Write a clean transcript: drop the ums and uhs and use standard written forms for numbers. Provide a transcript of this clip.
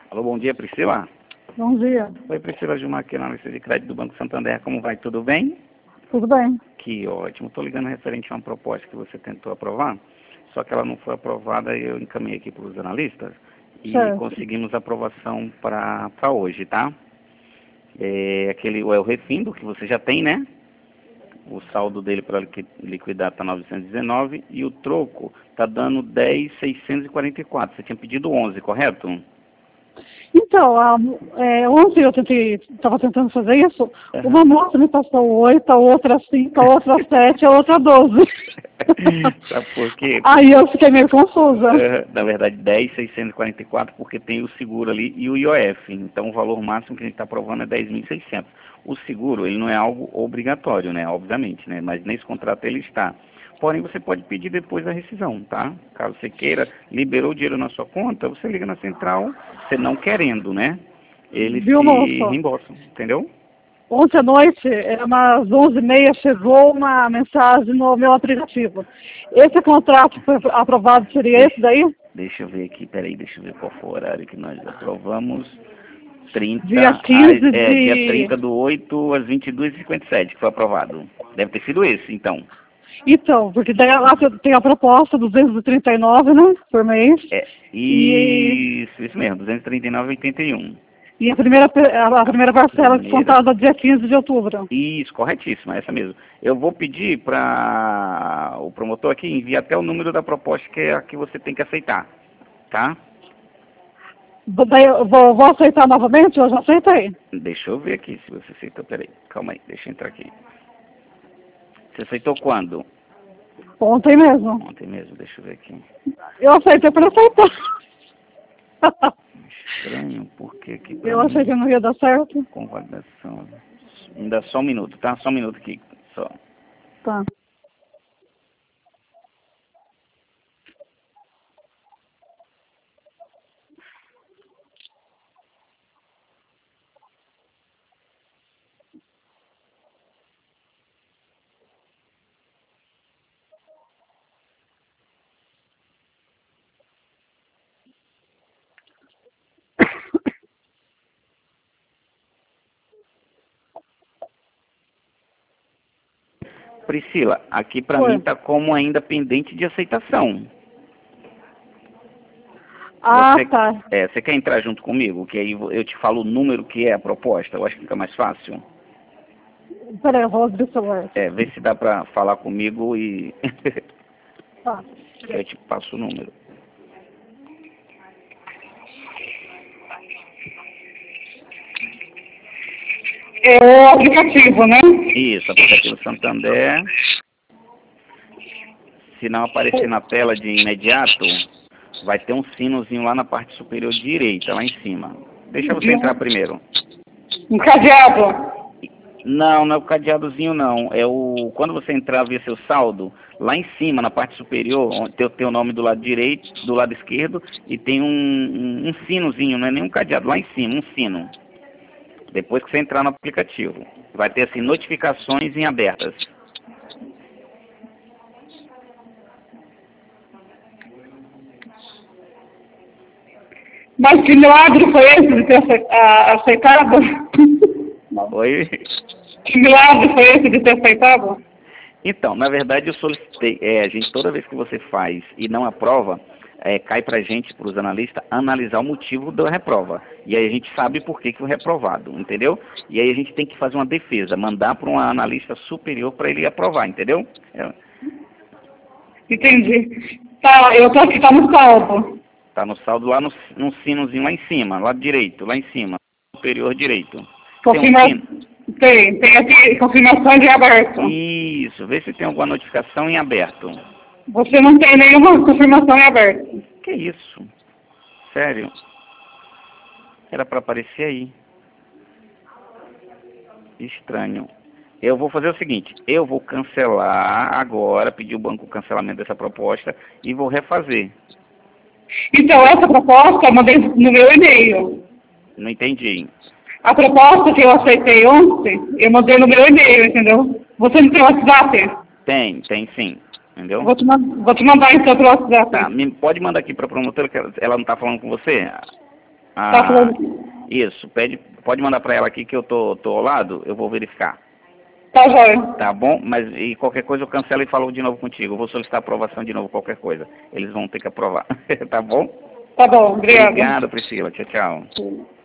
Alô, bom dia, Priscila. Bom dia. Oi, Priscila Gilmar, aqui na lista de crédito do Banco Santander. Como vai? Tudo bem? Tudo bem? Que ótimo. Estou ligando referente a uma proposta que você tentou aprovar, só que ela não foi aprovada e eu encaminhei aqui para os analistas e Certo. conseguimos aprovação para hoje, tá? É o Refindo, que você já tem, né? O saldo dele para liquidar está 919 e o troco está dando 10.644. Você tinha pedido 11, correto? Então, ontem eu estava tentando fazer isso, uma moça me passou 8, a outra 5, a outra 7, a outra 12. Sabe por quê? Aí eu fiquei meio confusa. Na verdade, 10.644, porque tem o seguro ali e o IOF. Então, o valor máximo que a gente está aprovando é 10.600. O seguro, ele não é algo obrigatório, né? Obviamente, né? Mas nesse contrato ele está. Porém, você pode pedir depois a rescisão, tá? Caso você queira, liberou o dinheiro na sua conta, você liga na central, você não querendo, né? Eles Viu, te moça? reembolsam, entendeu? Ontem à noite, era umas 11h30, chegou uma mensagem no meu aplicativo. Esse contrato foi aprovado, seria esse daí? Deixa eu ver aqui, peraí, deixa eu ver qual foi o horário que nós aprovamos. 30, Dia 15 dia de... 30/8 às 22h57, que foi aprovado. Deve ter sido esse, então. Então, porque daí lá tem a proposta, 239, né, por mês. Isso mesmo, 239,81. E a primeira parcela descontada dia 15 de outubro. Isso, corretíssimo, é essa mesmo. Eu vou pedir para o promotor aqui enviar até o número da proposta que é a que você tem que aceitar, tá? Daí eu vou aceitar novamente? Eu já aceitei. Deixa eu ver aqui se você aceitou. Peraí, calma aí, deixa eu entrar aqui. Você aceitou quando? Ontem mesmo. Ontem mesmo, deixa eu ver aqui. Eu aceitei para aceitar. Estranho, porque aqui... Eu achei que não ia dar certo. Convalidação. Ainda só um minuto, tá? Só um minuto aqui, só. Tá. Priscila, aqui pra mim tá como ainda pendente de aceitação. Ah, Você, tá. você quer entrar junto comigo? Que aí eu te falo o número que é a proposta. Eu acho que fica mais fácil. Peraí, eu vou abrir o celular. Vê se dá pra falar comigo e Tá. eu te passo o número. É o aplicativo, né? Isso, aplicativo Santander. Se não aparecer na tela de imediato, vai ter um sinozinho lá na parte superior direita, lá em cima. Deixa você entrar primeiro. Um cadeado. Não, não é o cadeadozinho não. Quando você entrar ver seu saldo, lá em cima, na parte superior, onde tem o teu nome do lado direito, do lado esquerdo, e tem um sinozinho, não é nem um cadeado, lá em cima, um sino. Depois que você entrar no aplicativo, vai ter assim, notificações em abertas. Mas que milagre foi esse de ter aceitado? Oi? Que milagre foi esse de ter aceitado? Então, na verdade eu solicitei, a gente toda vez que você faz e não aprova, cai pra gente, para os analistas, analisar o motivo da reprova. E aí a gente sabe por que foi reprovado, entendeu? E aí a gente tem que fazer uma defesa, mandar para um analista superior para ele aprovar, entendeu? Entendi. Tá, eu tô aqui, tá no saldo. Tá no saldo lá no sinozinho lá em cima, lado direito, lá em cima, superior direito. Tem aqui confirmação de aberto. Isso, vê se tem alguma notificação em aberto. Você não tem nenhuma confirmação em aberto. Que isso? Sério? Era para aparecer aí. Estranho. Eu vou fazer o seguinte, eu vou cancelar agora, pedir o banco o cancelamento dessa proposta e vou refazer. Então, essa proposta eu mandei no meu e-mail. Não entendi. A proposta que eu aceitei ontem, eu mandei no meu e-mail, entendeu? Você não tem WhatsApp? Tem sim. Entendeu? Vou te mandar então pelo WhatsApp. Tá, pode mandar aqui para a promotora, que ela não está falando com você? Tá falando... Isso, pode mandar para ela aqui que eu tô ao lado, eu vou verificar. Tá jóia. Tá bom? Mas e qualquer coisa eu cancelo e falo de novo contigo. Eu vou solicitar aprovação de novo, qualquer coisa. Eles vão ter que aprovar. Tá bom? Tá bom, obrigada. Obrigado, Priscila. Tchau, tchau. Sim.